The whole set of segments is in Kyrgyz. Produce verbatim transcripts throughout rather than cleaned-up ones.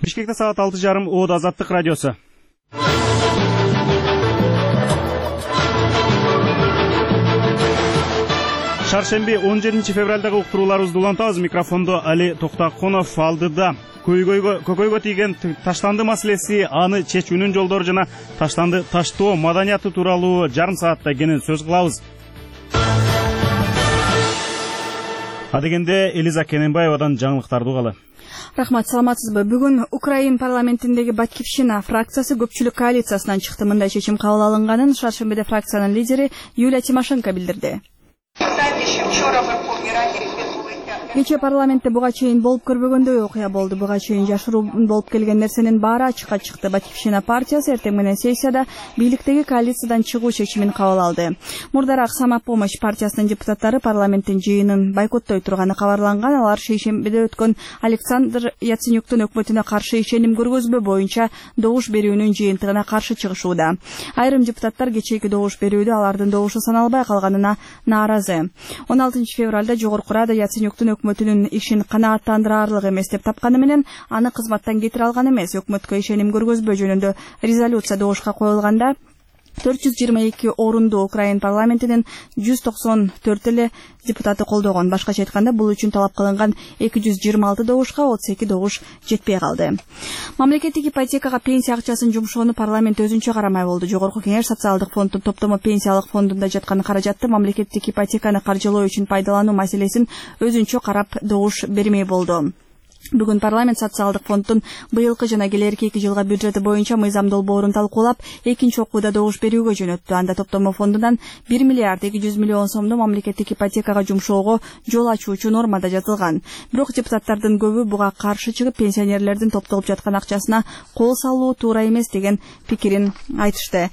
Бишкекте саат алты жарым Оот Азаттык радиосу. Шаршемби он жетинчи февралдагы уктурууларыбызды улантабыз. Микрофондо Али Токтакунов алдыда. Көкөйгө тийген таштанды маселеси, аны чечүүнүн жолдору жана таштанды таштоо маданияты тууралуу жарым саатта кенен сөз кылабыз. Адегенде Элиза Кененбаевадан жаңылыктарды угалы. Рахмат, саламатсызбы? Бүгүн Украин парламентиндеги Батькивщина фракциясы көпчүлүк коалициясынан чыкты. Мындай чечим кабыл алынганын Шаршембиде фракциянын лидери Юлия Тимошенко билдирди. Кече парламентте буга чейин болуп көрбөгөндөй окуя болду. Буга чейин жашыруу болуп келген нерсенин баары ачыкка чыкты. Батькивщина партиясы эртең менен сессияда бийликтеги коалициядан чыгуу чечимин кабыл алды. Мурдараак Самопомощь партиясынын депутаттары парламенттин жыйынын бойкоттой турганы кабарланган. Алар шейшембиде өткөн Александр Яценюктун өкмөтүнө каршы ишеним көргөзбөө боюнча добуш берүүнүн жыйынтыгына каршы чыгышууда. Айрым депутаттар кечээки добуш берүүдө алардын добушу саналбай калганына нааразы. он алтынчы февралда жогорку Рада Яценюктун өкмөтүнүн ишин канааттандырарлык эмес деп тапканы менен аны кызматтан кетире алган эмес. Өкмөткө ишеним көргөзбөө жөнүндө резолюция добушка коюлганда төрт жүз жыйырма эки орунду Украин парламентинин жүз токсон төрт эле депутаты колдогон. Башкача айтканда, бул үчүн талап кылынган эки жүз жыйырма алты добушка отуз эки добуш жетпей калды. Мамлекеттик ипотекага пенсия акчасын жумшоону парламент өзүнчө карамай болду. Жогорку кеңеш социалдык фонддун топтомо пенсиялык фондунда жаткан каражатты мамлекеттик ипотеканы каржылоо үчүн пайдалануу маселесин өзүнчө карап добуш бермей болду. Бүгүн парламент социалдык фонддун быйылкы жана келерки эки жылга бюджети боюнча мыйзам долбоорун талкуулап, экинчи окууда добуш берүүгө жөнөттү. Анда топтомо фондунан бир миллиард эки жүз миллион сомду мамлекеттик ипотекага жумшоого жол ачуучу нормада жазылган. Бирок депутаттардын көбү буга каршы чыгып, пенсионерлердин топтолуп жаткан акчасына кол салуу туура эмес деген пикирин айтышты.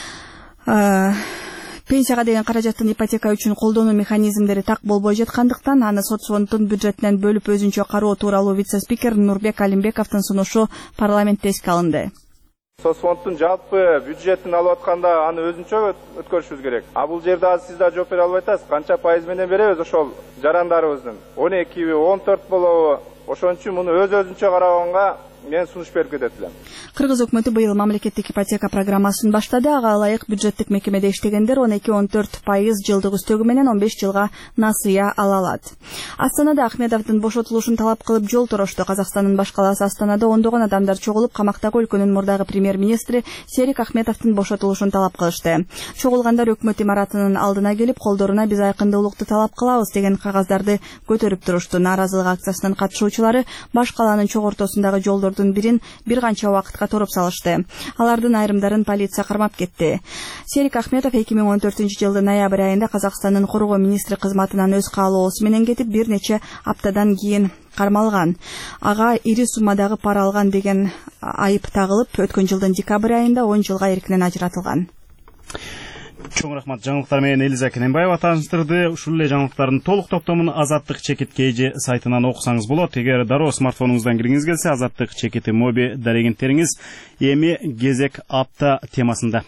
Пенсияга деген каражаттын ипотека үчүн колдонуу механизмдери так болбой жаткандыктан, аны соцфонддун бюджетинен бөлүп өзүнчө кароо тууралуу вице-спикер Нурбек Алимбековдун сунушу парламентте эске алынды. Соцфонддун жалпы бюджетин алып атканда аны өзүнчө өткөрүшүбүз керек. А бул жерде азыр сиз да жооп бере албай атасыз. Канча пайыз менен беребиз ошол жарандарыбыздын? он экиби, он төрт болобу? Ошон үчүн муну өз өзүнчө караганга мен сунуш берип кетет элем. Кыргыз өкмөтү быйыл мамлекеттик ипотека программасын баштады. Ага ылайык бюджеттик мекемеде иштегендер он эки он төрт пайыз жылдык үстөгү менен он беш жылга насыя ала алат. Астанада Ахметовдун бошотулушун талап кылып жол торошту. Казакстандын баш калаасы Астанада ондогон адамдар чогулуп, камактагы өлкөнүн мурдагы премьер-министри Серик Ахметовдун бошотулушун талап кылышты. Чогулгандар өкмөт имаратынын алдына келип, колдоруна "Биз айкындуулукту талап кылабыз" деген кагаздарды көтөрүп турушту. Нааразылык акциясынын катышуучулары баш калаанын чок ортосундагы жолдордун бирин бир канча убакытка торуп салышты. Алардын айрымдарын полиция кармап кетти. Серик Ахметов эки миң он төртүнчү жылдын ноябрь айында Казакстандын коргоо министри кызматынан өз каалоосу менен кетип, бир нече аптадан кийин кармалган. Ага ири суммадагы пара алган деген айып тагылып, өткөн жылдын декабрь айында он жылга эркинен ажыратылган. Чоң рахмат. Жаңылыктар менен Элиза Кененбаева таныштырды. Ушул эле жаңылыктардын толук топтомун Азаттык чекит kg сайтынан окусаңыз болот. Эгер дароо смартфонуңуздан киргиңиз келсе, Азаттык чекити моби дарегенттериңиз эми кезек апта темасында.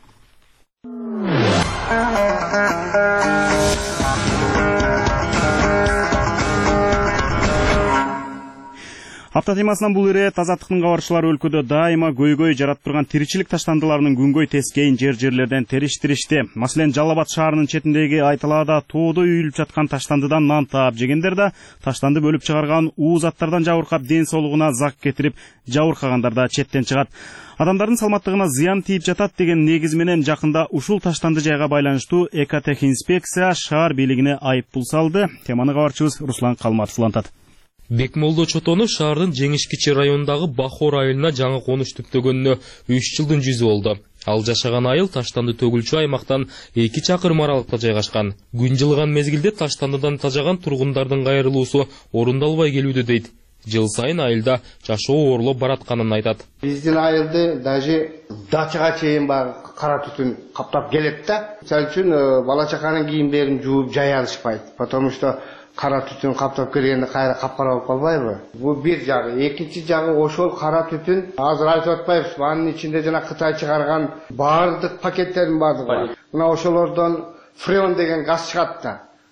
Апта темасынан бул ирет Азаттыктын кабарчылары өлкөдө дайыма көйгөй жаратып турган тиричилик таштандыларынын күнгөй тескейин жер-жерлерден териштиришти. Маселен, Жалал Абад шаарынын четиндеги Айталаада тоодо үйүлүп жаткан таштандыдан нан таап жегендер да таштанды бөлүп чыгарган уу заттардан жабыркап ден соолугуна зак кетирип жабыркагандар да четтен чыгат. Адамдардын саламаттыгына зыян тийип жатат деген негиз менен жакында ушул таштанды жайга байланыштуу экотехинспекция шаар бийлигине айып пул салды. Теманы кабарчыбыз Руслан Калматов улантат. Бекмолдо Чотону шаардын Жеңиш Кичи районундагы Бахор айылына жаңы конуш түптөгөнүнө үч жылдын жүзү болду. Ал жашаган айыл таштанды төгүлчү аймактан эки чакырым аралыкта жайгашкан. Күн жылыган мезгилде таштандыдан тажаган тургундардын кайрылуусу орундалбай келүүдө дейт. Жыл сайын айылда жашоо оорлоп баратканын айтат. Биздин айылды даже дачага чейин бар кара түтүн каптап келет да. Мисалы үчүн бала чаканын кийимдерин жууп жая алышпайт. Потому что кара түтүн каптап келгенде кайра капкара болуп калбайбы? Бул бир жагы. Экинчи жагы ошол кара түтүн азыр айтып атпайбыз. Анын ичинде жана Кытай чыгарган бардык пакеттердин бардыгы бар. Мына ошолордон фреон деген газ чыгат да.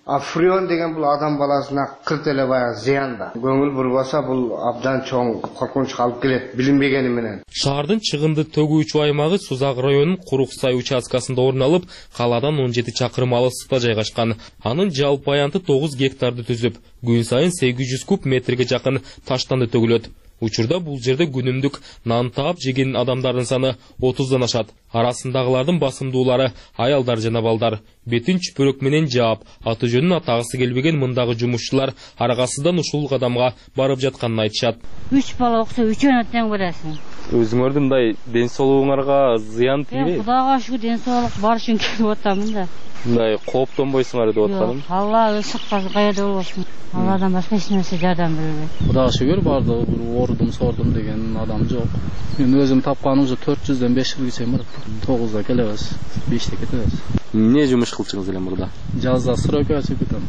А фреон деген бул адам баласына кырт эле баягы зыян да. Көңүл бурбаса бул абдан чоң коркунучка алып келет билинбегени менен. Шаардын чыгынды төгүүчү аймагы Сузак районунун Куруксай участкасында орун алып, калаадан он жети чакырым алыстыкта жайгашкан. Анын жалпы аянты тогуз гектарды түзүп, күн сайын сегиз жүз куб метрге жакын таштанды төгүлөт. Учурда бул жерде күнүмдүк нан таап жеген адамдардын саны отуздан ашат. Арасындагылардын басымдуулары аялдар жана балдар. Бетин чүпөрөк менен жаап, аты жөнүн атагысы келбеген мындагы жумушчулар аргасыздан ушул кадамга барып жатканын айтышат. Үч бала окуса үчөөнө тең бересиң. Өзүңөрдүн мындай ден соолугуңарга зыян тийбейби? Кудайга шүгүр ден соолук бар үчүн келип атамын да. Мындай кооптонбойсуңар деп атканым. Алла ышыкка кайда болбосун. Алладан башка эч нерсе жардам бербейт. Кудайга шүгүр бардыгы бир ордум сордум деген адам жок. Мен өзүм тапканым уже төрт жүздөн беш жылга чейин бар. тогузда келебиз, беште кетебиз. Эмне жумуш кылчыңыз эле мурда? Жазда стройкага чыгып кетем.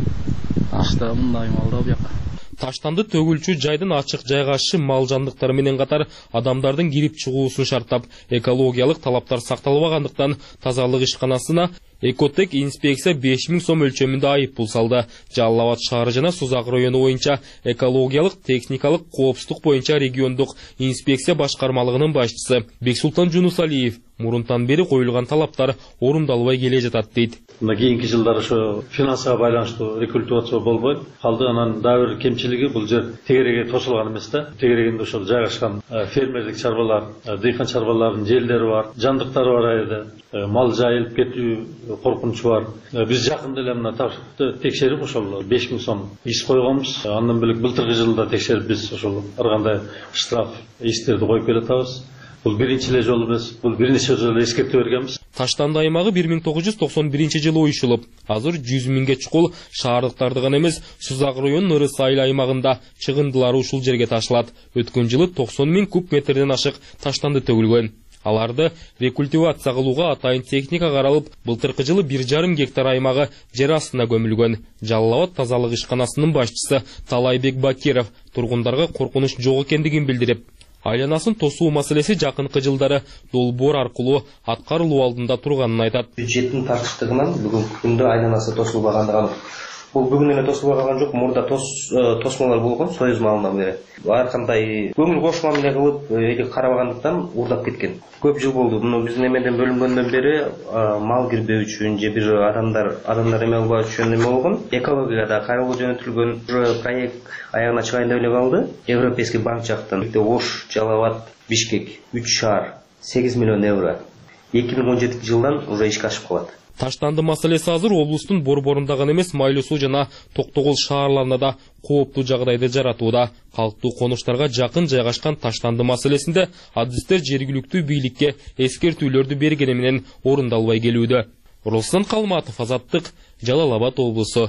Ашта мындай малда бияка. Таштанды төгүлчү жайдын ачык жайгашышы мал жандыктары менен катар адамдардын кирип чыгуусун шарттап, экологиялык талаптар сакталбагандыктан тазалык ишканасына Экотек инспекция беш миң сом өлчөмүндө айып пул салды. Жалал Абад шаары жана Сузак району боюнча экологиялык техникалык коопсуздук боюнча региондук инспекция башкармалыгынын башчысы Бексултан Жунусалиев мурунтан бери коюлган талаптар орундалбай келе жатат дейт. Мына кийинки жылдары ошо финансага байланыштуу рекультивация болбойт. Калды анан дагы бир кемчилиги бул жер тегереге тосулган эмес да. Тегерегинде ошол жайгашкан фермерлик чарбалар, дыйкан чарбаларынын жерлери бар, жандыктары бар айда. Мал жайылып кетүү коркунучу бар. Биз жакында эле мына ташты текшерип ошол беш миң сом иш койгонбуз. Андан бөлөк былтыркы жылда текшерип биз ошол ар кандай штраф иштерди коюп келатабыз. Бул биринчи эле жолу эмес, бул бир нече жолу эскертүү бергенбиз. Таштанды аймагы бир миң тогуз жүз токсон биринчи жылы оюшулуп, азыр жүз миңге чукул шаардыктарды гана эмес, Сузак районунун Ырыс айыл аймагында чыгындылары ушул жерге ташылат. Өткөн жылы токсон миң куб метрден ашык таштанды төгүлгөн. Аларды рекультивация кылууга атайын техника каралып, былтыркы жылы бир жарым гектар аймагы жер астына көмүлгөн. Жалал Абад тазалык ишканасынын башчысы Талайбек Бакиров тургундарга коркунуч жок экендигин билдирип, айланасын тосуу маселеси жакынкы жылдары долбоор аркылуу аткарылуу алдында турганын айтат. Бюджеттин тартыштыгынан бүгүнкү күндө айланасы тосулбагандыгы анык. Бул бүгүн эле тосулуп калган жок, мурда тос тосмолор болгон Союз малынан бери. Ар кандай көңүл кош мамиле кылып, эли карабагандыктан урдап кеткен. Көп жыл болду. Муну биздин эмеден бөлүнгөндөн бери мал кирбөө үчүн же бир адамдар адамдар эме болбоо үчүн эме болгон. Экологияга да кайрылуу жөнөтүлгөн проект аягына чыгайын деп эле калды. Европейский банк жактан Ош, Жалал Абад, Бишкек үч шаар сегиз миллион евро эки миң он жетинчи жылдан уже ишке ашып калат. Таштанды маселеси азыр облустун Борборунда гана эмес, Майлуу суу жана Токтогул шаарларында да кооптуу жагдайды жаратууда. Калктуу конуштарга жакын жайгашкан таштанды маселесинде адистер жергиликтүү бийликке эскертүүлөрдү бергени менен орундалбай келүүдө. Руслан Калматов, Азаттык, Жалал Абад облусу.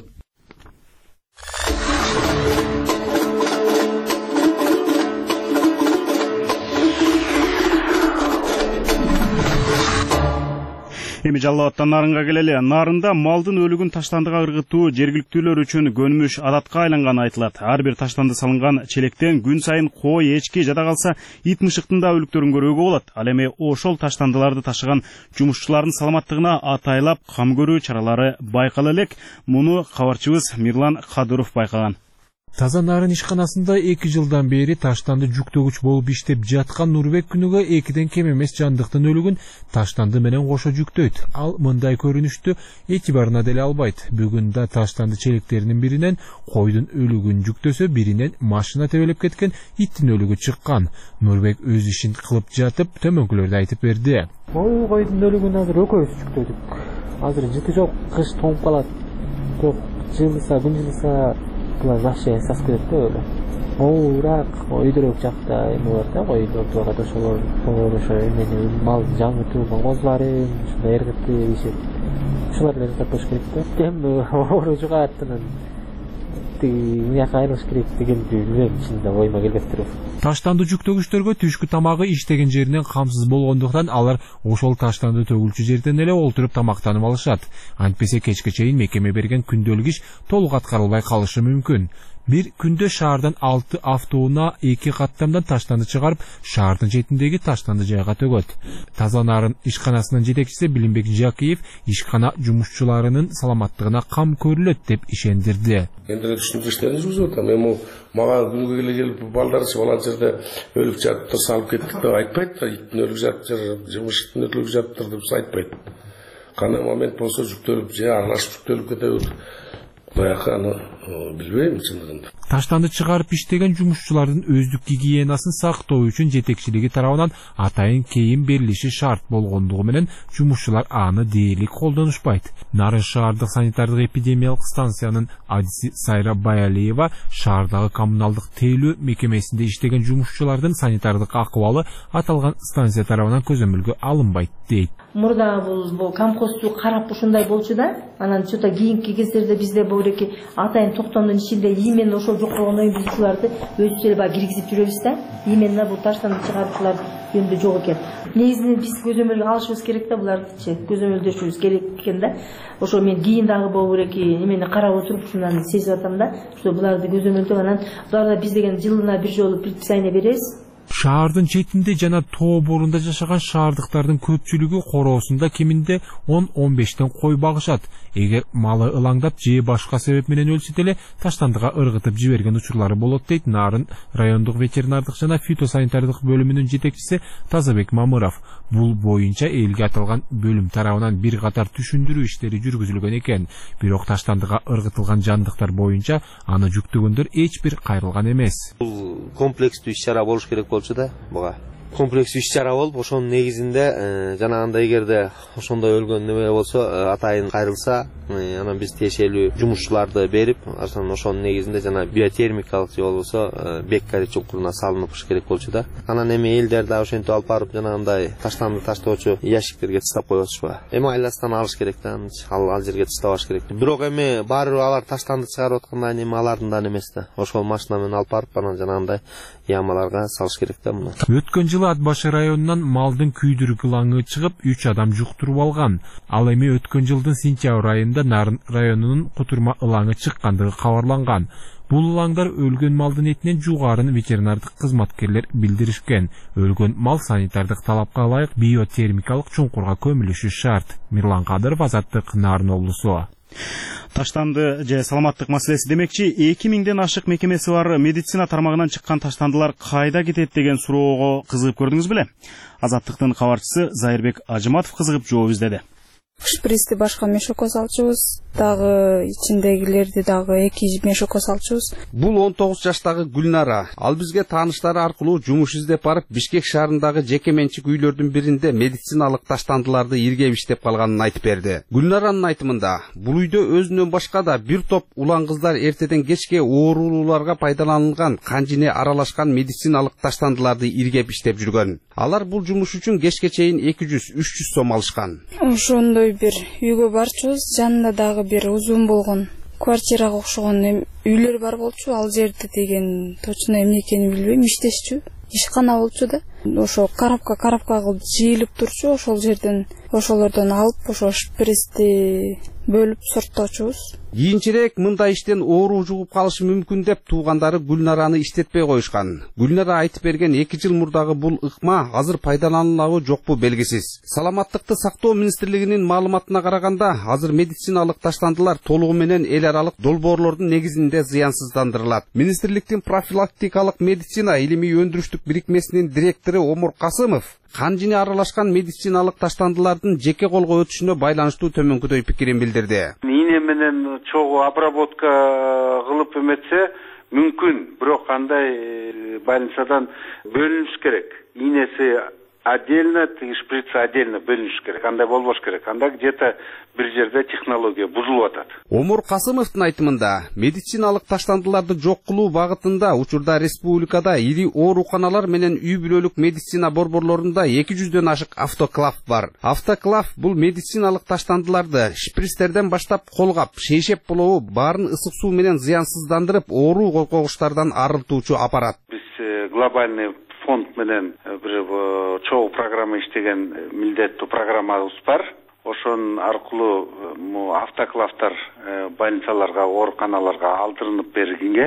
Эми Жалал Абадтан Нарынга келели. Нарында малдын өлүгүн таштандыга ыргытуу жергиликтүүлөр үчүн көнүмүш адатка айланганы айтылат. Ар бир таштанды салынган челектен күн сайын кой, эчки жада калса ит мышыктын да өлүктөрүн көрүүгө болот. Ал эми ошол таштандыларды ташыган жумушчулардын саламаттыгына атайлап кам көрүү чаралары байкала элек. Муну кабарчыбыз Мирлан Кадыров байкаган. Таза нарын ишканасында эки жылдан бери таштанды жүктөгүч болуп иштеп жаткан Нурбек күнүгө экиден кем эмес жандыктын өлүгүн таштанды менен кошо жүктөйт. Ал мындай көрүнүштү эти барына деле албайт. Бүгүн да таштанды челектеринин биринен койдун өлүгүн жүктөсө, биринен машина тебелеп кеткен иттин өлүгү чыккан. Нурбек өз ишин кылып жатып төмөнкүлөрдү айтып берди. Ой, койдун өлүгүн азыр экөөбүз жүктөдүк. Азыр жыты жок, кыш тоңуп калат. Жок, жылыса, күн жылыса вообще сасып кетет да өлү. Оорак, өйдөрөк жакта эме бар да, койдорду багат ошолор ошо эмени мал жаңыртылган козуларын, ушундай эргитти иши. Ушулар эле жасап коюш керек да. Эми оору жугааттын мыяка айырылыш керек деген билбейм, чынында оюма келбептир. Таштанды жүктөгүчтөргө түшкү тамагы иштеген жеринен камсыз болгондуктан алар ошол таштанды төгүлчү жерден эле олтуруп тамактанып алышат. Антпесе кечке чейин мекеме берген күндөлүк иш толук аткарылбай калышы мүмкүн. Бир күндө шаардан алты автоунаа эки каттамдан таштанды чыгарып, шаардын четиндеги таштанды жайга төгөт. Таза нарын ишканасынын жетекчиси Билимбек Жакиев ишкана жумушчуларынын саламаттыгына кам көрүлөт деп ишендирди. Эндире түшүндүрүштөрүн жүргүзүп атам. Эми мага күнгө келе келип балдарчы бала жерде өлүп жатып салып кеттик деп айтпайт да. Иттин өлүп жатып, жымыштын өлүп жатып деп айтпайт. Кандай момент болсо жүктөлүп же аралашып жүктөлүп кетебиз. Баягы аны билбейм чындыгында. Таштанды чыгарып иштеген жумушчулардын өздүк гигиенасын сактоо үчүн жетекчилиги тарабынан атайын кийим берилиши шарт болгондугу менен жумушчулар аны дээрлик колдонушпайт. Нарын шаардык санитардык эпидемиялык станциянын адиси Сайра Баялиева шаардагы коммуналдык тейлөө мекемесинде иштеген жумушчулардын санитардык акыбалы аталган станция тарабынан көзөмөлгө алынбайт дейт. Мурда бул бул камкосту карап ушундай болчу да, анан чото кийинки кездерде бизде бул эки атайын токтомдун ичинде именно ошол жоккон оюнчуларды өзүбүз эле баягы киргизип жүрөбүз да. Именно бул таштанды чыгаруучулар жөнүндө жок экен. Негизинен биз көзөмөлгө алышыбыз керек да, булардычы көзөмөлдөшүбүз керек экен да. Ошо мен кийин дагы болу керек эмени карап отуруп ушундан сезип атам да. Ошо буларды көзөмөлдөп анан буларда биз деген жылына бир жолу предписание беребиз. Шаардын четинде жана тоо борунда жашаган шаардыктардын көпчүлүгү короосунда кеминде он он бештен кой багышат. Эгер малы ылаңдап же башка себеп менен өлсө деле таштандыга ыргытып жиберген учурлары болот дейт Нарын райондук ветеринардык жана фитосанитардык бөлүмүнүн жетекчиси Тазабек Мамыров. Бул боюнча элге аталган бөлүм тарабынан бир катар түшүндүрүү иштери жүргүзүлгөн экен. Бирок таштандыга ыргытылган жандыктар боюнча аны жүктөгөндөр эч бир кайрылган эмес. Бул комплекстүү иш-чара болуш керек болчу да буга. Комплекстүү иш-чара болуп, ошонун негизинде жанагындай эгерде ошондой өлгөн неме болсо, атайын кайрылса, анан биз тиешелүү жумушчуларды берип, анан ошонун негизинде жана биотермикалык же болбосо беккари чуңкуруна салыныш керек болчу да. Анан эми элдер да ошентип алып барып жанагындай таштанды таштоочу ящиктерге тастап коюп атышпайбы. Эми айластан алыш керек да, ал ал жерге тастабаш керек. Бирок эми баары алар таштанды чыгарып аткандан кийин алардын да эмес да. Ошол машина менен алып барып анан жанагындай ямаларга салыш керек да муну. Өткөн жылы Ат башы районунан малдын күйдүрүк ылаңы чыгып үч адам жуктуруп алган. Ал эми өткөн жылдын сентябрь айында Нарын районунун Кутурма ылаңы чыккандыгы кабарланган. Бул ылаңдар өлгөн малдын этинен жугарын ветеринардык кызматкерлер билдиришкен. Өлгөн мал санитардык талапка ылайык биотермикалык чуңкурга көмүлүшү шарт. Мирлан Кадыров, Азаттык, Нарын облусу. Таштанды же саламаттык маселеси демекчи, эки миңден ашык мекемеси бар медицина тармагынан чыккан таштандылар кайда кетет деген суроого кызыгып көрдүңүз беле? Азаттыктын кабарчысы Зайырбек Ажыматов кызыгып жооп издеди. Шприцти башка мешокко салчубуз, дагы ичиндегилерди дагы эки мешокко салчубуз. Бул он тогуз жаштагы Гүлнара. Ал бизге тааныштары аркылуу жумуш издеп барып, Бишкек шаарындагы жеке менчик үйлөрдүн биринде медициналык таштандыларды иргеп иштеп калганын айтып берди. Гүлнаранын айтымында, бул үйдө өзүнөн башка да бир топ улан кыздар эртеден кечке оорулууларга пайдаланылган канжине аралашкан медициналык таштандыларды иргеп иштеп жүргөн. Алар бул жумуш үчүн кечке чейин эки жүз үч жүз сом алышкан. Ошондой бир үйгө барчубуз, жанында дагы бир узун болгон квартирага окшогон үйлөр бар болчу. Ал жерде деген точно эмне экенин билбейм, иштешчү, ишкана болчу да. Ошо карапка карапка кылып жыйылып турчу, ошол жерден ошолордон алып, ошо шприцти бөлүп сортточубуз. Кийинчерээк мындай иштен оору жугуп калышы мүмкүн деп туугандары Гүлнараны иштетпей коюшкан. Гүлнара айтып берген эки жыл мурдагы бул ыкма азыр пайдаланылабы жокпу белгисиз. Саламаттыкты сактоо министрлигинин маалыматына караганда, азыр медициналык таштандылар толугу менен эл аралык долбоорлордун негизинде зыянсыздандырылат. Министрликтин профилактикалык медицина илимий өндүрүштүк бирикмесинин директору Омур Касымов канжине аралашкан медициналык таштандылардын жеке колго өтүшүнө байланыштуу төмөнкүдөй пикирин билдирди. Ийне менен чогуу обработка кылып эметсе мүмкүн, бирок андай больницадан бөлүнүш керек.Ийнеси отдельно, шприц отдельно бөлүнүш керек. Андай болбош керек. Анда где-то бир жерде технология бузулуп атат. Омур Касымовдун айтымында, медициналык таштандыларды жок кылуу багытында учурда республикада ири ооруканалар менен үй бүлөлүк медицина борборлорунда эки жүздөн ашык автоклав бар. Автоклав бул медициналык таштандыларды шприцтерден баштап колгап, шейшеп болобу баарын ысык суу менен зыянсыздандырып, оору койгоштардан арылтуучу аппарат. Биз глобальный фонд менен бир чогуу программа иштеген милдеттүү программабыз бар. Ошон аркылуу автоклавтар больницаларга, ооруканаларга алдырынып берилген.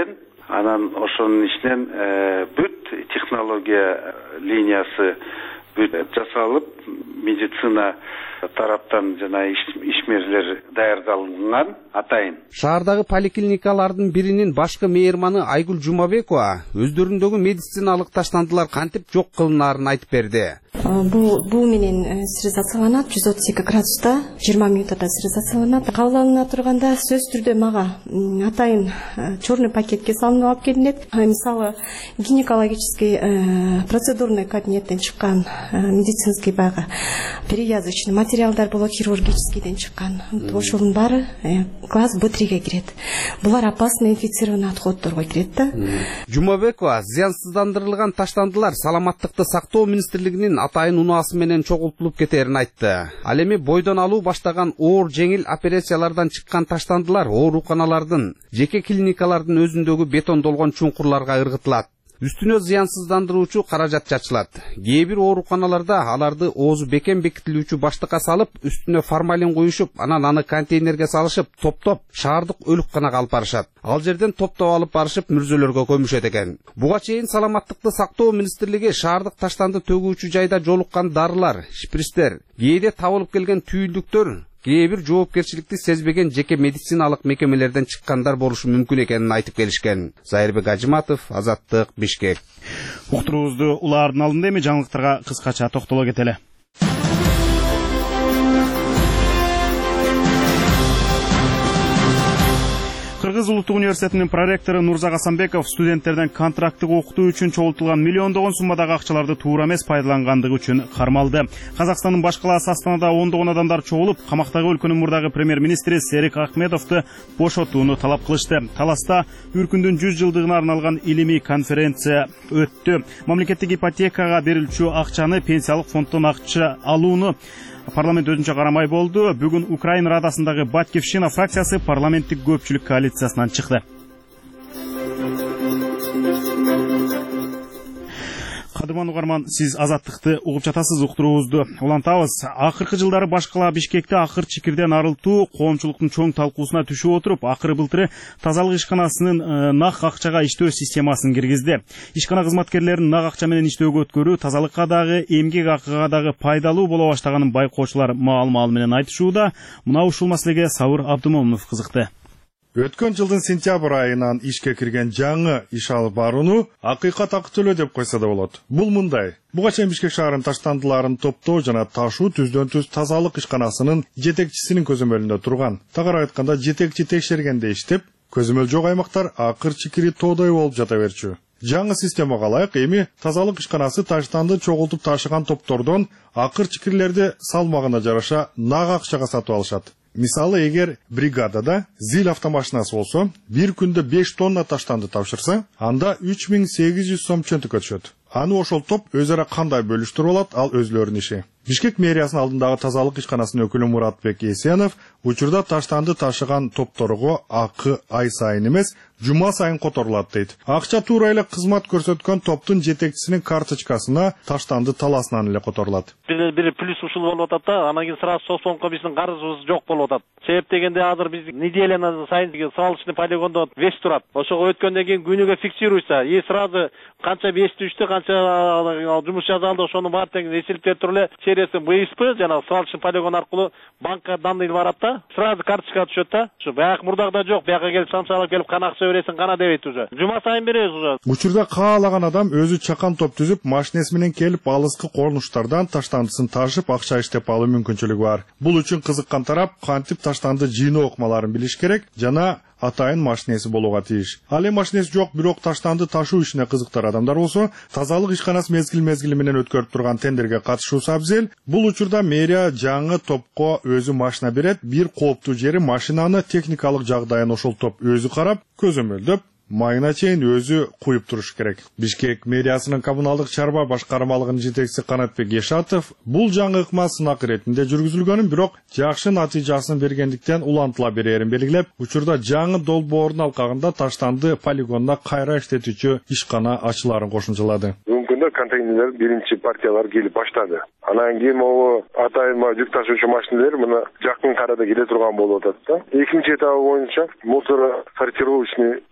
Анан ошонун ичинен бүт технология линиясы бүт жасалып, медицина тараптан жана ишмерлер даярдалган атайын. Шаардагы поликлиникалардын биринин башкы мээрманы Айгүл Жумабекова өздөрүндөгү медициналык таштандылар кантип жок кылынаарын айтып берди. Бул бул менен стерилизацияланат жүз отуз эки градуста жыйырма минутада стерилизацияланат. Кабыл алына турганда сөз түрдө мага атайын черный пакетке салынып алып келинет. Мисалы гинекологический процедурный кабинеттен чыккан медицинский баягы перевязочный материалдар болот, хирургическийден чыккан. Ошонун баары класс Б триге кирет. Булар опасный инфицированный отходдорго кирет да. Жумабекова зыянсыздандырылган таштандылар саламаттыкты сактоо министрлигинин атайын унаасы менен чогултулуп кетерин айтты. Ал эми бойдон алуу баштаган оор жеңил операциялардан чыккан таштандылар ооруканалардын, жеке клиникалардын өзүндөгү бетондолгон чуңкурларга ыргытылат. Үстүнө зыянсыздандыруучу каражат чачылат. Кээ бир ооруканаларда аларды оозу бекем бекитилүүчү баштыкка салып, үстүнө формалин куюшуп, анан аны контейнерге салышып, топтоп шаардык өлүкканага алып барышат. Ал жерден топтоп алып барышып мүрзөлөргө көмүшөт экен. Буга чейин саламаттыкты сактоо министрлиги шаардык таштанды төгүүчү жайда жолуккан дарылар, шприцтер, кээде табылып келген түйүлдүктөр кээ бир жоопкерчиликти сезбеген жеке медициналык мекемелерден чыккандар болушу мүмкүн экенин айтып келишкен. Зайырбек Ажыматов, Азаттык, Бишкек. Уктуруубузду улардын алдында эми жаңылыктарга кыскача токтоло кетели. Кыргыз улуттук университетинин проректору Нурзак Асанбеков студенттерден контракттык окутуу үчүн чогултулган миллиондогон суммадагы акчаларды туура эмес пайдалангандыгы үчүн кармалды. Казакстандын баш калаасы Астанада ондогон адамдар чогулуп, камактагы өлкөнүн мурдагы премьер-министри Серик Ахмедовду бошотууну талап кылышты. Таласта Үркүндүн жүз жылдыгына арналган илимий конференция өттү. Мамлекеттик ипотекага берилчү акчаны пенсиялык фонддон акча алууну парламент өзүнчө карамай болду. Бүгүн Украина Радасындагы Батькивщина фракциясы парламенттик көпчүлүк коалициясынан чыкты. Кадырман угарман, сиз Азаттыкты угуп жатасыз, уктуруубузду улантабыз. Акыркы жылдары баш кала Бишкекте акыр чикирден арылтуу коомчулуктун чоң талкуусуна түшүп отуруп, акыры былтыры тазалык ишканасынын нак акчага иштөө системасын киргизди. Ишкана кызматкерлерин нак акча менен иштөөгө өткөрүү тазалыкка дагы, эмгек акыга дагы пайдалуу боло баштаганын байкоочулар маал-маал менен айтышууда. Мына ушул маселеге Сабыр Абдымомунов кызыкты. Өткөн жылдын сентябрь айынан ишке кирген жаңы иш алып барууну акыйкат акы төлөө деп койсо да болот. Бул мындай: буга чейин Бишкек шаарынын таштандыларын топтоо жана ташуу түздөн түз тазалык ишканасынын жетекчисинин көзөмөлүндө турган. Тагыраак айтканда, жетекчи текшергенде иштеп, көзөмөл жок аймактар акыр чикири тоодой болуп жата берчү. Жаңы системага ылайык эми тазалык ишканасы таштанды чогултуп ташыган топтордон акыр чикирлерди салмагына жараша нак акчага сатып алышат. Мисалы, эгер бригадада зил автомашинасы болсо, бир күндө беш тонна таштанды тапшырса, анда үч миң сегиз жүз сом чөнтүккө түшөт. Аны ошол топ өзара кандай бөлүштүрүп алат, ал өзлөрүнүн иши. Бишкек мэриясынын алдындагы тазалык ишканасынын өкүлү Муратбек Эсенов учурда таштанды ташыган топторго акы ай сайын эмес, жума сайын которулат дейт. Акча туура эле кызмат көрсөткөн топтун жетекчисинин карточкасына таштанды таласынан эле которулат. Бир бир плюс ушул болуп атат да, анан кийин сразу соцфондко биздин карызыбыз жок болуп атат. Себеп дегенде азыр биз неделя сайын свалочный полигондо вес турат. Ошого өткөндөн кийин күнүгө фиксируйса, и сразу канча вес түштү, канча жумуш жасалды, ошонун баары тең эсептеп туруп эле через ВСП жана свалочный полигон аркылуу банкка данный барат да, сразу карточкага түшөт да. Ушу баягы мурдагыда жок, бияка келип самсалап келип кана акча бересиң, кана дебейт уже. Жума сайын беребиз уже. Учурда каалаган адам өзү чакан топ түзүп, машинеси менен келип алыскы корнуштардан таштандысын ташып акча иштеп алуу мүмкүнчүлүгү бар. Бул үчүн кызыккан тарап кантип таштанды жыйноо ыкмаларын билиш керек жана атайын машинеси болууга тийиш. Ал эми машинеси жок, бирок таштанды ташуу ишине кызыктар адамдар болсо, тазалык ишканасы мезгил-мезгили менен өткөрүп турган тендерге катышуусу абзел. Бул учурда мэрия жаңы топко өзү машина берет, бир кооптуу жери машинаны техникалык жагдайын ошол топ өзү карап, көзөмөлдөп, майына чейин өзү куюп туруш керек. Бишкек мэриясынын коммуналдык чарба башкармалыгынын жетекчиси Канатбек Ешатов бул жаңы ыкма сынак иретинде жүргүзүлгөнүн, бирок жакшы натыйжасын бергендиктен улантыла берерин белгилеп, учурда жаңы долбоордун алкагында таштанды полигонуна кайра иштетүүчү ишкана ачыларын кошумчалады. Бүгүнкүндө контейнерлер биринчи партиялар келип баштады. Анан кийин могу атайын жүк ташуучу машиналар мына жакын арада келе турган болуп атат да. Экинчи этабы боюнча мусор сортировочный линия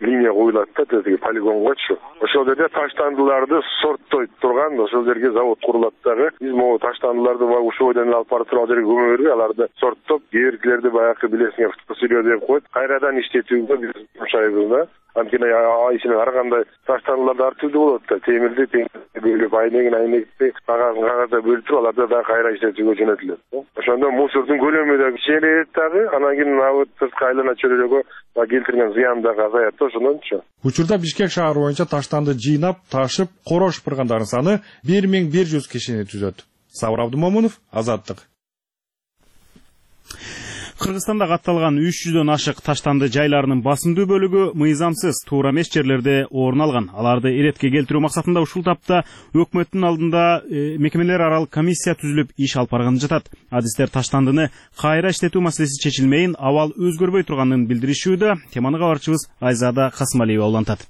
коюлат да тиги полигонгочу. Ошол жерде таштандыларды сорттойт турган ошол жерге завод курулат дагы. Биз могу таштандыларды баягы ушул бойдон алып барып туруп ал жерге көмө бербей, аларды сорттоп, кээ биркилерди баягы билесиңер сырьё деп коет. Кайрадан иштетүүгө биз жумшайбыз да. Анткени ишине ар кандай таштандыларды ар түрдүү болот да. Темирди темирди бөлүп, айнегин айнекти, кагазын кагазда бөлүп туруп, аларды да кайра иштетүүгө жөнөтүлөт. Ошондо мусордун көлөмү да кичейет дагы, анан кийин абы сырткы айлана чөйрөгө келтирген зыян дагы азаят да ошондончу. Учурда Бишкек шаары боюнча таштанды жыйнап, ташып, корош быргандардын саны бир миң бир жүз кишини түзөт. Сабыр Абдумомунов, Азаттык. Кыргызстанда катталган үч жүздөн ашык таштанды жайларынын басымдуу бөлүгү мыйзамсыз туура эмес жерлерде орун алган. Аларды иретке келтирүү максатында ушул тапта өкмөттүн алдында э, мекемелер аралык комиссия түзүлүп иш алып барганы жатат. Адистер таштандыны кайра иштетүү маселеси чечилмейин, абал өзгөрбөй турганын билдиришүүдө. Теманы кабарчыбыз Айзада Касымалиева улантат.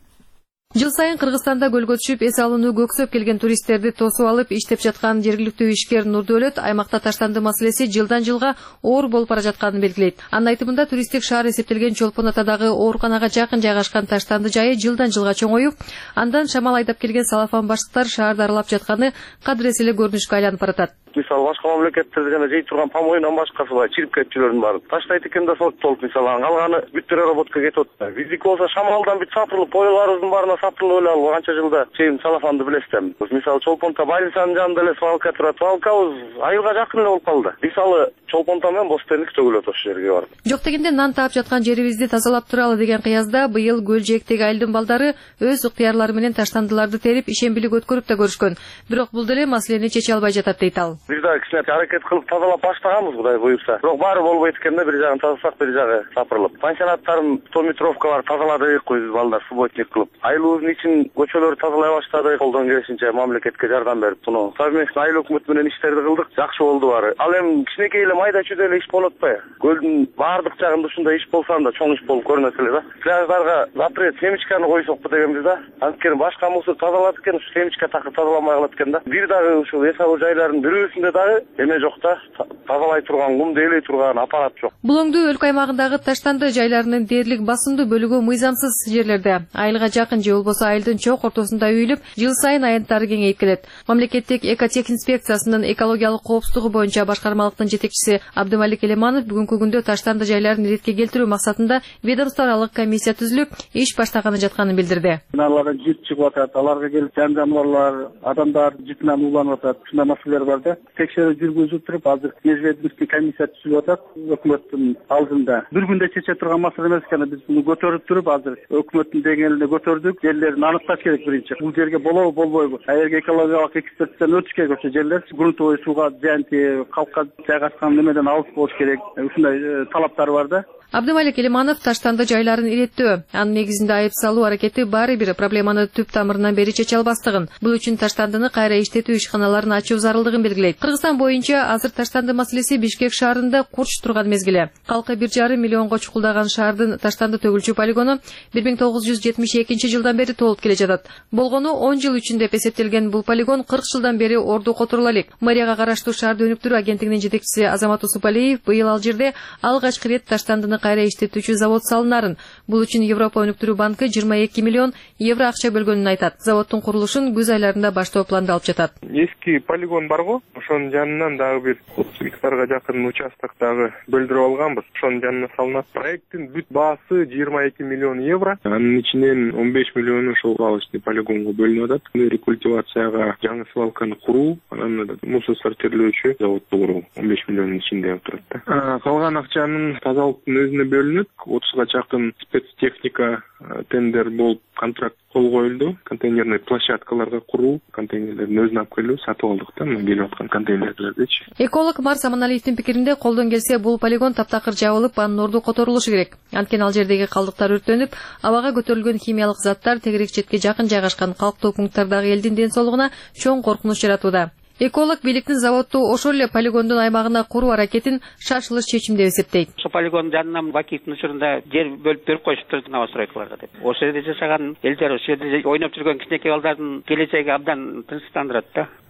Жыл сайын Кыргызстанда көлгө түшүп эс алууну көксөп келген туристтерди тосуп алып иштеп жаткан жергиликтүү ишкер Нурдөөлөт аймакта таштанды маселеси жылдан жылга оор болуп бара жатканын белгилейт. Анын айтымында туристтик шаар эсептелген Чолпон Атадагы ооруканага жакын жайгашкан таштанды жайы жылдан жылга чоңоюп, андан шамал айдап келген салафан баштыктар шаарды аралап жатканы кадырес эле көрүнүшкө айланып баратат. Мисалы башка мамлекеттерде жана жей турган помойнан башкасы бай чирип кетчүлөрдүн баары таштайт экен да сорттолуп, мисалы калганы бүт переработка кетип атат. Биздики болсо шамалдан бүт сапырылып, бойларыбыздын баарына сапырылып эле алып канча жылда чейин салафанды билесиз. Мисалы Чолпонто больницанын жанында эле свалка турат. Свалкабыз айылга жакын эле болуп калды. Мисалы Чолпонто менен Бостерлик төгүлөт ошол жерге барып. Жок дегенде нан таап жаткан жерибизди тазалап туралы деген кыязда быйыл көл жээктеги айылдын балдары өз ыктыярлары менен таштандыларды терип ишембилик өткөрүп да көрүшкөн. Бирок бул деле маселени чече албай жатат дейт ал. Аракет кылып тазалап баштаганбыз, Кудай буйрса. Бирок баары болбойт экен да, бир жагын тазаласак, бир жагы сапырылып. Пансионаттарын сто метровкалар тазаладык, биз балдар субботник кылып. Айылыбыздын ичин көчөлөрдү тазалай баштадык, колдон келишинче мамлекетке жардам берип, буну совместно айыл өкмөт менен иштерди кылдык, жакшы болду баары. Ал эми кичинекей эле майда чүйдө эле иш болот атпайбы? Көлдүн баардык жагында ушундай иш болсо анда чоң иш болуп көрүнөт эле да. Пляждарга запрет семечканы койсокпу дегенбиз да. Анткени башка мусор тазалат экен, ушу семечка такыр тазаламай калат экен да. Бир дагы ушул эс алуу жайларынын бирөөсүндө дагы эме жок да, тазалай турган, кумду ээлей турган аппарат жок. Булоңдуу өлкө аймагындагы таштанды жайларынын дээрлик басымдуу бөлүгү мыйзамсыз жерлерде. Айылга жакын же болбосо айылдын чок ортосунда үйүлүп, жыл сайын аянттары кеңейип келет. Мамлекеттик экотех инспекциясынын экологиялык коопсуздугу боюнча башкармалыктын жетекчиси Абдымалик Элеманов бүгүнкү күндө таштанды жайларын иретке келтирүү максатында ведомство аралык комиссия түзүлүп, иш баштаганы жатканын билдирди. Аларга жит чыгып атат, аларга келип жан жаныбарлар, адамдар житинен ууланып атат. Ушундай маселелер бар да. Текшерүү жүргүзүп туруп, азыр межведомственный комиссия түзүлүп атат өкмөттүн алдында. Бир күндө чече турган маселе эмес экен, биз муну көтөрүп туруп, азыр өкмөттүн деңгээлине көтөрдүк. Жерлерин аныкташ керек биринчи. Бул жерге болобу, болбойбу? Эгерге экологиялык экспертизадан өтүш керек ошо жерлер, грунтовый сууга зыян тиеп, калкка жайгашкан немеден алыс болуш керек. Ушундай талаптар бар да. Абдымалик Элеманов таштанды жайларын иреттөө, анын негизинде айып салуу аракети баары бир проблеманы түп тамырынан бери чече албастыгын, бул үчүн таштандыны кайра иштетүү ишканаларын ачуу зарылдыгын белгилейт. Кыргызстан боюнча азыр таштанды маселеси Бишкек шаарында курч турган мезгили. Калкы бир жарым миллионго чукулдаган шаардын таштанды төгүлчү полигону бир миң тогуз жүз жетимиш экинчи жылдан бери толуп келе жатат. Болгону он жыл үчүн деп эсептелген бул полигон кырк жылдан бери орду которула элек. Мэрияга караштуу шаарды өнүктүрүү агенттигинин жетекчиси Азамат Усупалиев быйыл ал жерде алгачкы ирет таштандыны кайра иштетүүчү завод салынарын. Бул үчүн Европа өнүктүрүү банкы жыйырма эки миллион евро акча бөлгөнүн айтат. Заводдун курулушун күз айларында баштоо планда алып жатат. Эски полигон барго, ошонун жанынан дагы бир отуз гектарга жакын участок дагы бөлдүрүп алганбыз. Ошонун жанына салынат. Проекттин бүт баасы жыйырма эки миллион евро. Анын ичинен он беш миллиону ошол балычный полигонго бөлүнүп атат. Рекультивацияга жаңы свалканы куруу, анан мусор сортирлөөчү заводду куруу он беш миллиондун ичинде турат да. Калган акчанын тазалыктын өзүнө бөлүнөт. отузга жакын спецтехника тендер болуп контракт кол коюлду. Контейнерный площадкаларга куруу, контейнерлердин өзүн алып келүү сатып алдык да, мына келип аткан контейнерлердичи. Эколог Марс Аманалиевдин пикиринде колдон келсе бул полигон таптакыр жабылып, анын орду которулушу керек. Анткени ал жердеги калдыктар өрттөнүп, абага көтөрүлгөн химиялык заттар тегерек четке жакын жайгашкан калктуу пункттардагы элдин ден соолугуна чоң коркунуч жаратууда. Эколог бийликтин заводду ошол эле полигондун аймагына куруу аракетин шашылыш чечим деп эсептейт. Ошол полигондун жанынан Бакиевдин учурунда жер бөлүп берип коюшту новостройкаларга деп. Ошол жерде жашаган элдер, ошол жерде ойноп жүргөн кичинекей балдардын келечеги абдан тынчтандырат да.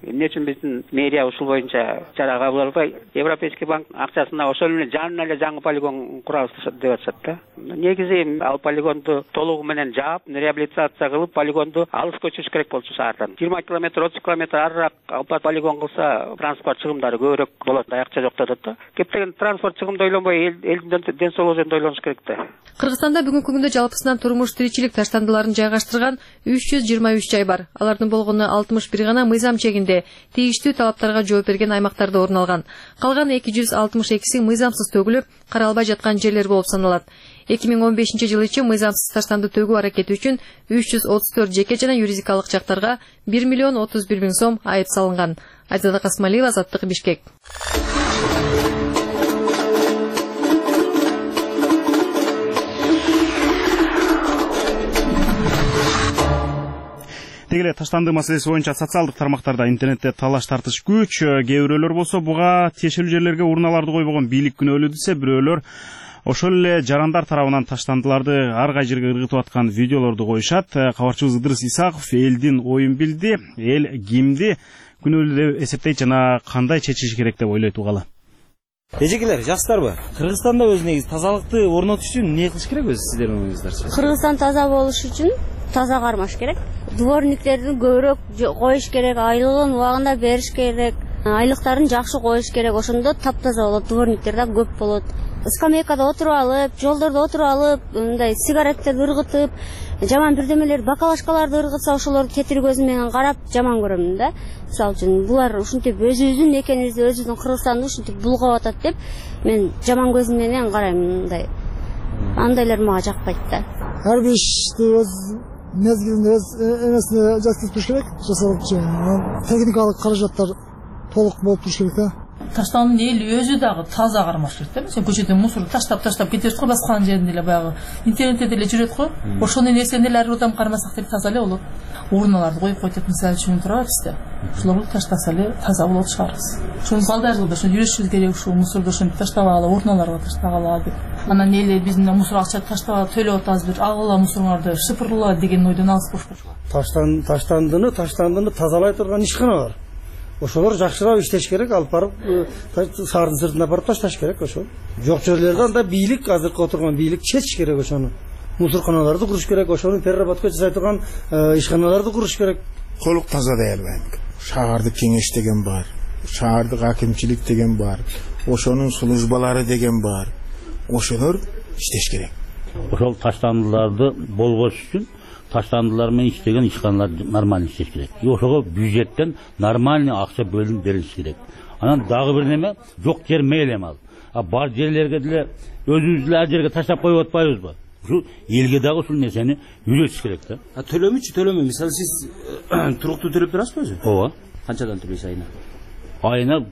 эмне үчүн биздин мэрия ушул боюнча чара кабыл албай, Европейский банк акчасына ошол эле жанына эле жаңы полигон курабыз деп атышат да. Негизи ал полигонду толугу менен жаап, реабилитация кылып, полигонду алыс көчүрүш керек болчу шаардан. жыйырма километр, отуз километр арыраак полигон кылса, транспорт чыгымдары көбүрөөк болот, акча жок деп атат да. Кептеген транспорт чыгымды ойлонбой, элдин ден соолугу жөнүндө ойлонуш керек да. Кыргызстанда бүгүнкү күндө жалпысынан турмуш тиричилик таштандыларын жайгаштырган үч жүз жыйырма үч жай бар. Алардын болгону алтымыш бир гана мыйзам чегинде тийиштүү талаптарга жооп берген аймактарда орун алган. Калган эки жүз алтымыш экиси мыйзамсыз төгүлүп, каралбай жаткан жерлер болуп саналат. эки миң он бешинчи жылы ичи мыйзамсыз таштанды төгүү аракети үчүн үч жүз отуз төрт жеке жана юридикалык жактарга бир миллион отуз бир миң сом айып салынган. Айзада Касмалиева, Азаттык, Бишкек. Тегеле таштанды маселеси боюнча социалдык тармактарда, интернетте талаш тартыш күч. Кээ бирөөлөр болсо буга тиешелүү жерлерге урналарды койбогон бийлик күнөөлүү десе, бирөөлөр ошол эле жарандар тарабынан таштандыларды ар кай жерге ыргытып аткан видеолорду коюшат. Кабарчыбыз Ыдырыс Исаков элдин оюн билди. Эл кимди күнөөлүү деп эсептейт жана кандай чечиш керек деп ойлойт угалы. Эжекелер, жакшытарбы? Кыргызстанда өз негизи тазалыкты орнотуш үчүн эмне кылыш керек өзү сиздердин оюңуздарчы? Кыргызстан таза болуш үчүн таза кармаш керек. Дворниктердин көбүрөөк коюш керек, айлыгын убагында бериш керек, айлыктарын жакшы коюш керек. Ошондо таптаза болот, дворниктер да көп болот. Скамейкада отуруп алып, жолдордо отуруп алып, мындай сигареттерди ыргытып, жаман бирдемелер, бакалашкаларды ыргытса, ошолорду тетир көзү менен карап жаман көрөмүн да. Мисалы үчүн булар ушинтип өзүбүздүн экенибизди, өзүбүздүн Кыргызстанды ушинтип булгап атат деп, мен жаман көзүм менен карайм мындай. Андайлар мага жакпайт да. Ар бир ишти өз мезгилинде, өз эмесине жасап туруш керек, жасалып чыгат. Техникалык каражаттар толук болуп туруш керек да. Таштандын эл өзү дагы таза кармаш керек да. Сен көчөдөн мусор таштап-таштап кетесиз го, баскан жеринде эле баягы интернетте деле жүрөт го. Ошону нерсени эле ар адам кармасак деле таза эле болот. Урналарды коюп коет, мисалы үчүн турат бизде. Ошолорду таштаса эле таза болот шаарыбыз. Ошону балдарыбызда ошо үйрөтүшүбүз керек, ушул мусорду ошентип таштабагыла, урналарга таштагыла деп. Анан эле биздин мусор акча таштабага төлөп атабыз, бир агыла мусоруңарды шыпырла деген ойдон алыс болуш керек. Таштан таштандыны, таштандыны тазалай турган ишкана бар. Ошолор жакшыраак иштеш керек, алып барып шаардын сыртына барып ташташ керек ошол. Жок жерлерде анда бийлик, азыркы отурган бийлик чечиш керек ошону. Мусорканаларды куруш керек, ошону переработка жасай турган ишканаларды куруш керек. Толук таза дей албайм. Шаардык кеңеш деген бар, шаардык акимчилик деген бар, ошонун службалары деген бар. Ошолор иштеш керек. Ошол таштандыларды болгош үчүн таштандылар менен иштеген ишканалар нормально иштеш керек. И ошого бюджеттен нормальный акча бөлүнүп берилиш керек. Анан дагы бир неме, жок жер мейлем ал. А бар жерлерге деле өзүбүз деле ар жерге таштап коюп атпайбызбы? Ушу элге дагы ушул нерсени үйрөтүш керек да. А төлөмүчү, төлөмө. Мисалы сиз туруктуу төлөп турасызбы өзү? Ооба. Канчадан төлөйсүз айына? Айына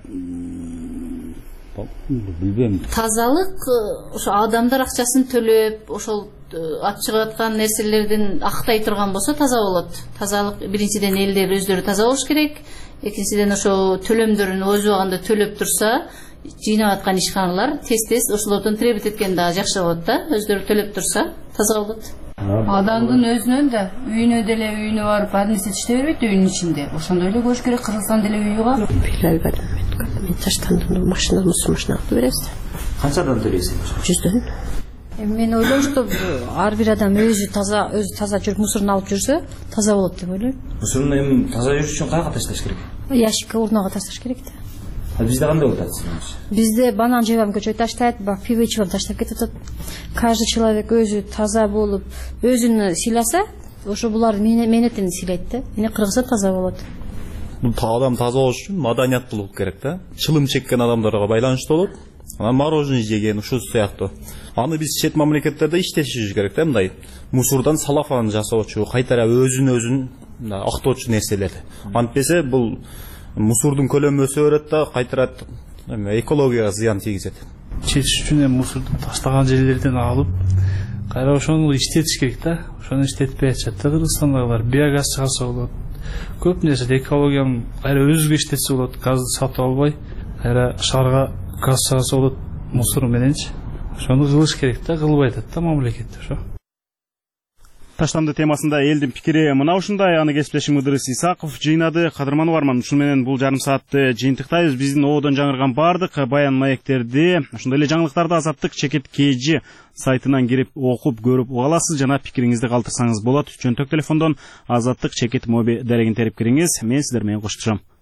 билбейм. Тазалык ошо адамдар акчасын төлөп, ошол ат чыгып аткан нерселерден актай турган болсо таза болот. Тазалык биринчиден элдер өздөрү таза болуш керек. Экинчиден ошо төлөмдөрүн өз убагында төлөп турса, жыйнап аткан ишканалар тез-тез ошолордон требит эткен дагы жакшы болот да. Өздөрү төлөп турса, таза болот. Адамдын өзүнөн да үйүнө деле үйүнө барып администрация иштей бербейт үйүнүн ичинде. Ошондой эле көрүш керек. Кыргызстан деле үйү бар. Билбейм. Мен таштандым, машина, мусор машинага бересиз. Канчадан төлөйсүз? жүздөн. Мен ойлойм, что ар бир адам өзү таза, өзү таза жүрүп мусорун алып жүрсө, таза болот деп ойлойм. Мусорун эми таза жүрүш үчүн каяка ташташ керек? Ящикке, урнага ташташ керек да. А бизде кандай болот атсыз? Бизде банан жебам көчөй таштайт, бак пиво ичип таштап кетип атат. Каждый человек өзү таза болуп, өзүн сыйласа, ошо булар менетин сыйлайт да. Эне Кыргызстан таза болот. Бул адам таза болуш үчүн маданияттуулук керек да. Чылым чеккен адамдарга байланыштуу болот. Анан мороженое жеген ушул сыяктуу. Аны биз чет мамлекеттерде иштешибиз керек да, мындай мусордон салафан жасоочу, кайтара өзүн өзүн актоочу нерселер. Антпесе бул мусордун көлөмү өсө берет да, кайтара экологияга зыян тийгизет. Чечиш үчүн эми мусорду таштаган жерлерден алып, кайра ошону иштетиш керек да. Ошону иштетпей атышат да Кыргызстандагылар. Биогаз чыгарса болот. Көп нерсе экологияны кайра өзүгө иштетсе болот. Газды сатып албай, кайра шаарга газ чыгарса болот мусор мененчи. Ошону кылыш керек да, кылбай атат да мамлекет ошо. Таштанды темасында элдин пикири мына ушундай. Аны кесиптешим Ыдырыс Исаков жыйнады. Кадырман угарман, ушун менен бул жарым саатты жыйынтыктайбыз. Биздин ободон жаңырган бардык баян маектерди, ошондой эле жаңылыктарды Азаттык чекит kg сайтынан кирип окуп көрүп уга аласыз жана пикириңизди калтырсаңыз болот. Жөнтөк телефондон Азаттык чекит моби дарегин терип кириңиз. Мен сиздер менен коштошом.